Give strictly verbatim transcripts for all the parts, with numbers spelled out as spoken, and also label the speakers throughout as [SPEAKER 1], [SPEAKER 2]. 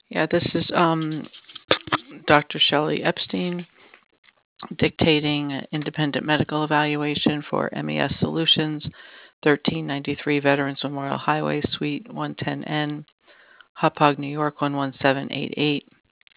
[SPEAKER 1] Yeah, this is um, Doctor Shelley Epstein dictating independent medical evaluation for M E S Solutions, thirteen ninety-three Veterans Memorial Highway, Suite one ten N, Hauppauge, New York one one seven eight eight.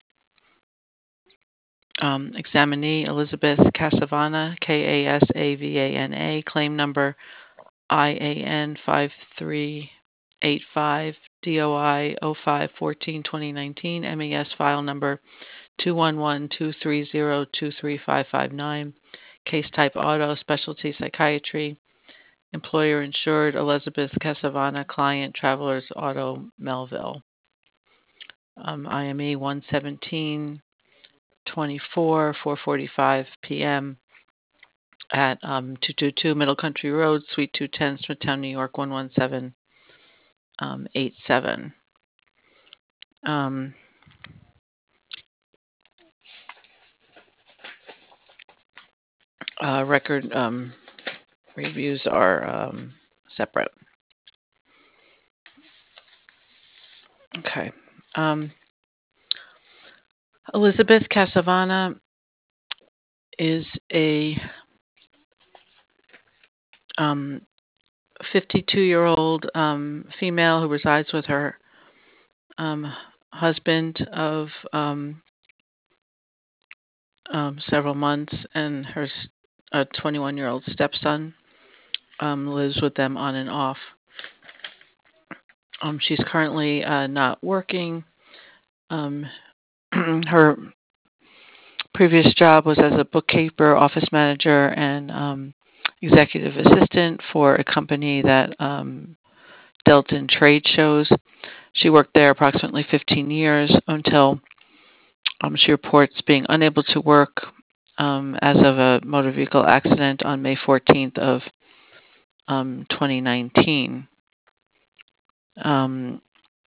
[SPEAKER 1] Um, examinee Elizabeth Casavana, K A S A V A N A, claim number I A N five three eight five, D O I oh five fourteen twenty nineteen, M E S file number two one one two three zero two three five five nine, case type auto, specialty psychiatry, employer insured Elizabeth Casavana, client Travelers Auto Melville. Um, I M E one seventeen twenty-four, four forty-five p m at um, two twenty-two Middle Country Road, Suite two ten, Smithtown, New York one one seven eight seven. Um, uh, record um, reviews are um, separate. Okay. Um, Elizabeth Casavana is a um, fifty-two-year-old um, female who resides with her um, husband of um, um, several months, and her twenty-one-year-old stepson um, lives with them on and off. Um, she's currently uh, not working. Um, her previous job was as a bookkeeper, office manager, and um, executive assistant for a company that um, dealt in trade shows. She worked there approximately fifteen years until um, she reports being unable to work um, as of a motor vehicle accident on May fourteenth of um, twenty nineteen. Um,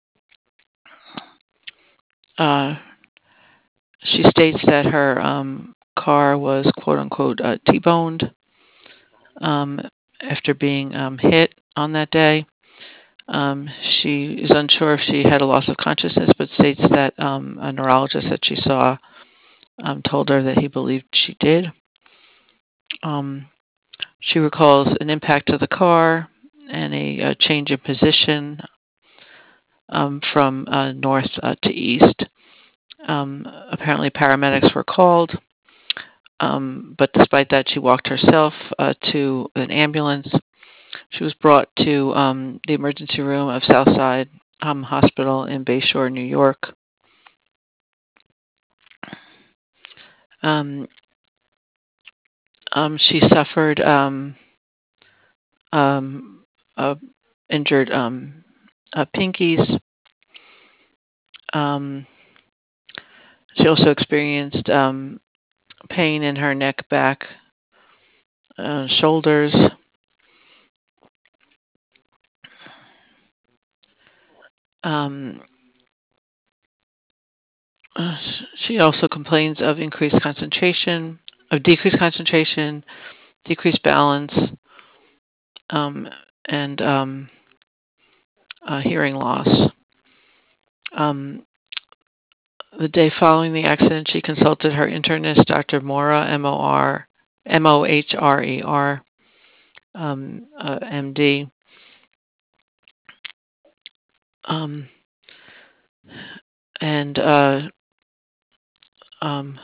[SPEAKER 1] uh, she states that her um, car was quote unquote uh, T-boned um, after being um, hit on that day. Um, she is unsure if she had a loss of consciousness, but states that um, a neurologist that she saw um, told her that he believed she did. Um, she recalls an impact to the car and a, a change in position um, from uh, north uh, to east. Um, apparently, paramedics were called, um, but despite that, she walked herself uh, to an ambulance. She was brought to um, the emergency room of Southside um, Hospital in Bayshore, New York. Um, um, she suffered um, um, uh, injured um, uh, pinkies. Um, she also experienced um, pain in her neck, back, uh, shoulders. Um, uh, she also complains of increased concentration, of decreased concentration, decreased balance, um, and um, uh, hearing loss. Um, the day following the accident, she consulted her internist, Doctor Mora, M O R, M O H R E R, um, uh, M D. Um, and uh, um,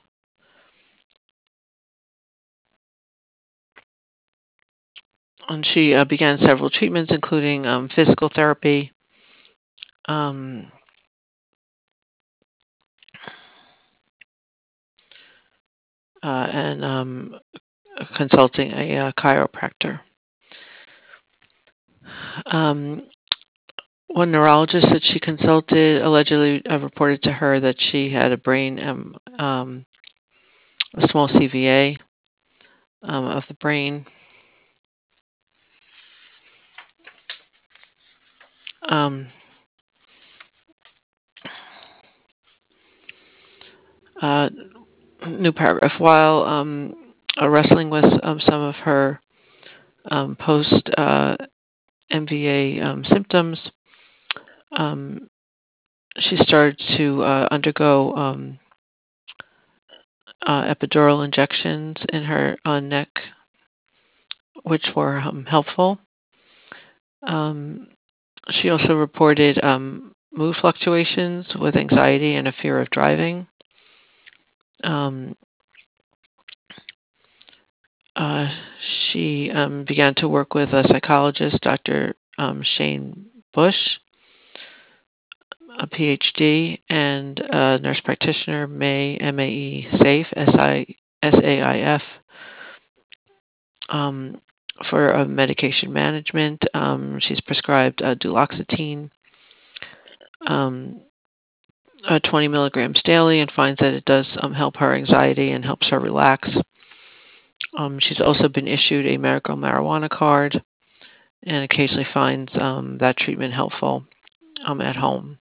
[SPEAKER 1] and she uh, began several treatments, including um, physical therapy, um, uh, and um, consulting a, uh chiropractor. Um, one neurologist that she consulted allegedly uh, reported to her that she had a brain, um, um, a small C V A um, of the brain. Um, uh, New paragraph. While um, uh, wrestling with um, some of her um, post uh, M V A um, symptoms, um, she started to uh, undergo um, uh, epidural injections in her uh, neck, which were um, helpful. Um, she also reported um, mood fluctuations with anxiety and a fear of driving. Um, uh, she um, began to work with a psychologist, Doctor Um, Shane Bush, a P H D, and a nurse practitioner, May M A E Saif, S I S A I F, um, for uh, medication management. Um, she's prescribed uh, duloxetine, um, uh, twenty milligrams daily, and finds that it does um, help her anxiety and helps her relax. Um, she's also been issued a medical marijuana card and occasionally finds um, that treatment helpful um, at home.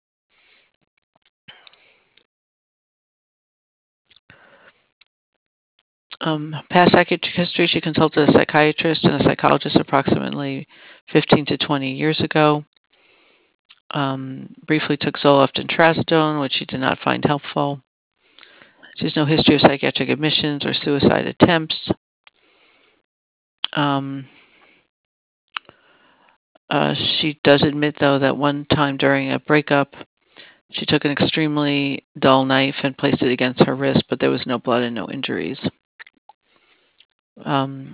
[SPEAKER 1] Um, past psychiatric history, she consulted a psychiatrist and a psychologist approximately fifteen to twenty years ago. Um, briefly took Zoloft and Trazodone, which she did not find helpful. She has no history of psychiatric admissions or suicide attempts. Um, uh, she does admit, though, that one time during a breakup, she took an extremely dull knife and placed it against her wrist, but there was no blood and no injuries. Um,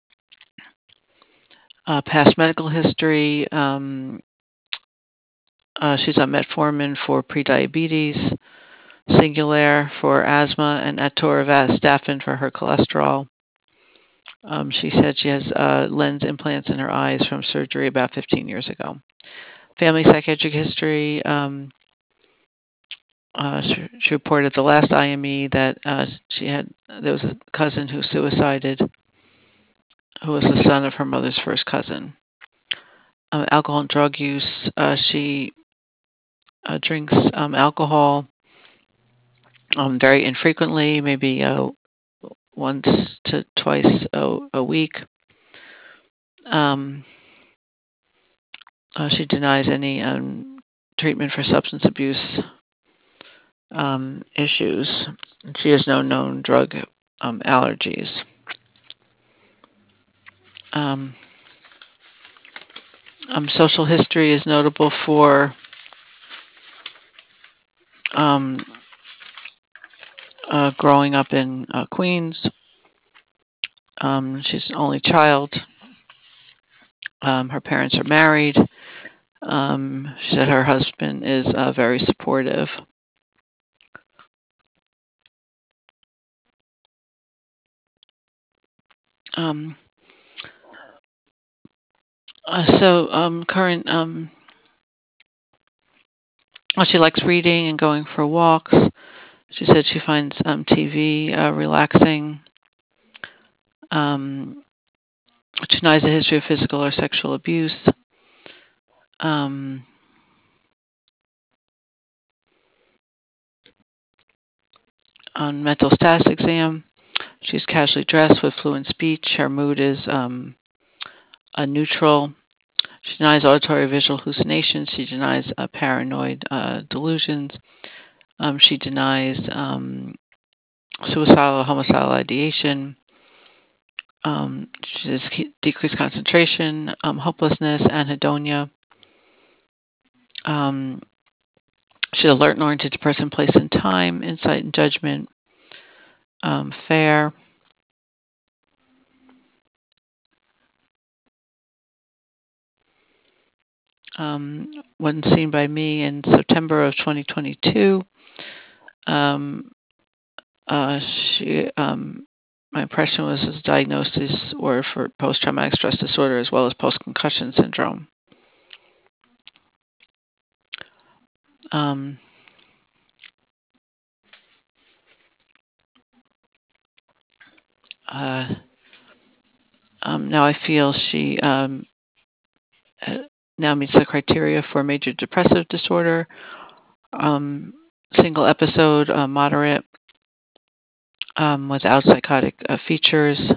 [SPEAKER 1] uh, past medical history, um, uh, she's on metformin for prediabetes, Singulair for asthma, and atorvastatin for her cholesterol. Um, she said she has uh, lens implants in her eyes from surgery about fifteen years ago. Family psychiatric history. Um, uh, she, she reported at the last I M E that uh, she had there was a cousin who suicided, who was the son of her mother's first cousin. Um, alcohol and drug use. Uh, she uh, drinks um, alcohol um, very infrequently, maybe uh, once to twice a, a week. Um, uh, she denies any um, treatment for substance abuse um, issues. She has no known drug um, allergies. Um, um, social history is notable for um, uh, growing up in uh, Queens. Um, she's an only child. Um, her parents are married. Um, she said her husband is uh, very supportive. Um, uh, so um, current, um, well, she likes reading and going for walks. She said she finds um, T V uh, relaxing. Um, she denies a history of physical or sexual abuse. Um, on mental status exam, she's casually dressed with fluent speech. Her mood is um, a neutral. She denies auditory visual hallucinations. She denies uh, paranoid uh, delusions. Um, she denies um, suicidal or homicidal ideation. Um, she has decreased concentration, um, hopelessness, anhedonia. Um, she's alert and oriented to person, place, and time, insight and judgment, um, fair. Um, when seen by me in September of twenty twenty-two. Um, uh, she, um, my impression was his diagnosis were for post-traumatic stress disorder as well as post-concussion syndrome. Um, uh, um, now I feel she um, now meets the criteria for major depressive disorder, um, single episode, uh, moderate, um, without psychotic uh, features.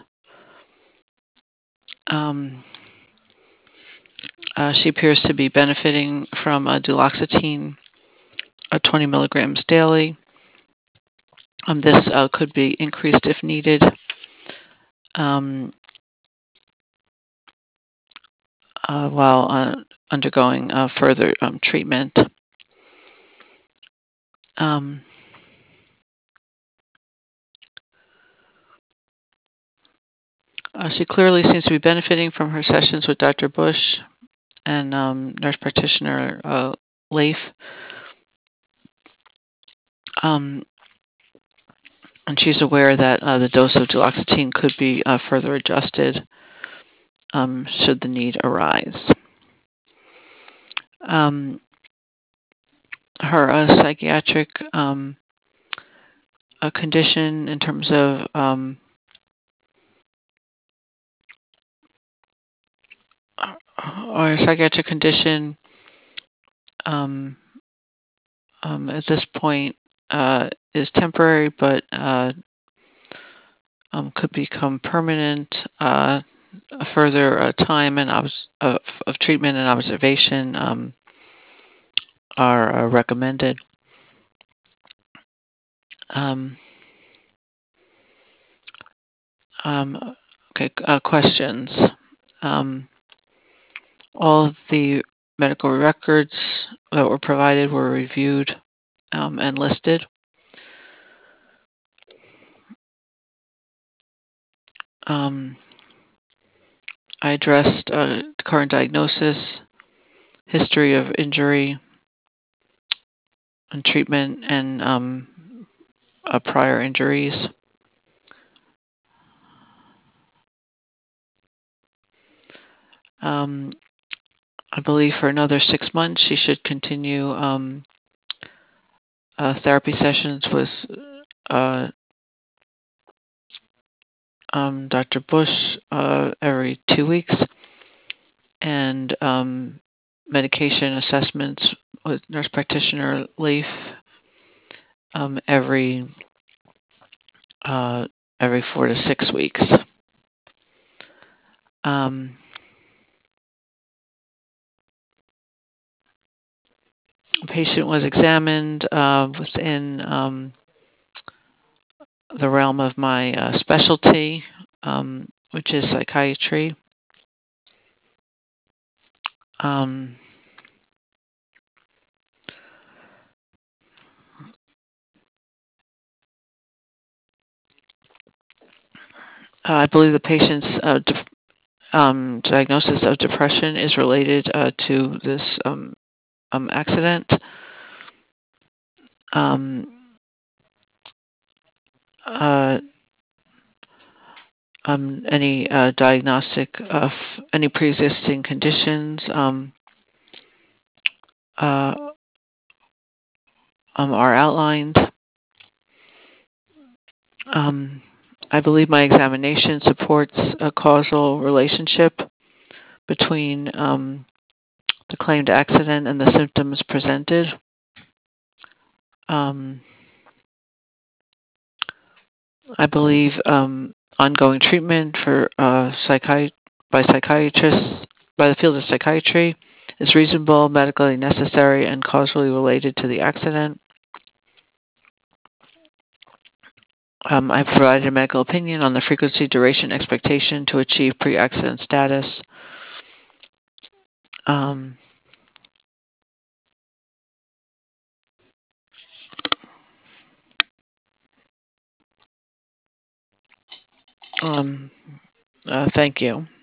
[SPEAKER 1] Um, uh, she appears to be benefiting from uh, duloxetine uh, twenty milligrams daily. Um, this uh, could be increased if needed. Um, uh, while uh, undergoing uh, further um, treatment. Um, uh, she clearly seems to be benefiting from her sessions with Doctor Bush and um, nurse practitioner uh, Leif. Um, and she's aware that uh, the dose of duloxetine could be uh, further adjusted um, should the need arise. Um, her uh, psychiatric um, uh, condition in terms of um, or psychiatric condition um, um, at this point uh, is temporary, but uh, um, could become permanent. Uh, further uh, time and of, of treatment and observation um, are uh, recommended. Um, um, okay, uh, questions. Um, all of the medical records that were provided were reviewed um, and listed. Um, I addressed uh, current diagnosis, history of injury and treatment, and um, uh, prior injuries. Um, I believe for another six months she should continue um, uh, therapy sessions with uh, um, Doctor Bush uh, every two weeks, and um, medication assessments with nurse practitioner Leif um, every uh, every four to six weeks. Um, the patient was examined uh, within um, the realm of my uh, specialty, um, which is psychiatry. Um, I believe the patient's uh, um, diagnosis of depression is related uh, to this um, um, accident. Um, uh, um, any uh, diagnostic of any pre-existing conditions um, uh, um, are outlined. Um, I believe my examination supports a causal relationship between um, the claimed accident and the symptoms presented. Um, I believe um, ongoing treatment for uh, psychi- by psychiatrists by the field of psychiatry is reasonable, medically necessary, and causally related to the accident. Um, I provided a medical opinion on the frequency, duration, expectation to achieve pre-accident status. Um, um, uh, thank you.